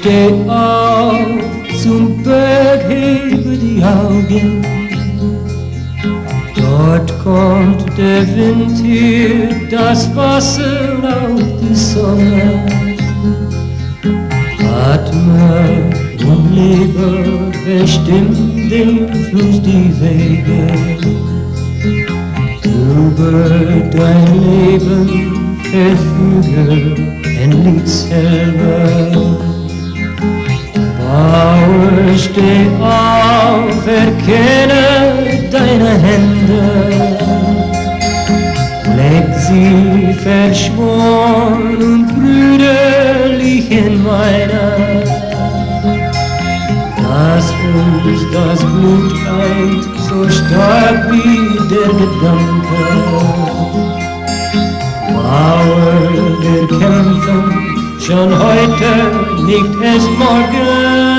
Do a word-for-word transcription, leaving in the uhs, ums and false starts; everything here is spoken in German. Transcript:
steh auf zum Berg, hebe die Augen. Dort kommt der Wind hier, das Wasser auf die Sonne. Atme und lebe, bestimmt den Fluss die Wege. Über dein Leben verfüge ein Lied selber. Bauer, steh auf, erkenne deine Hände. Leg sie verschworen und brüderlich in meine. Dass uns das Blut eint, so stark wie der Gedanke. Bauer, wir kämpfen schon heute, nicht erst morgen.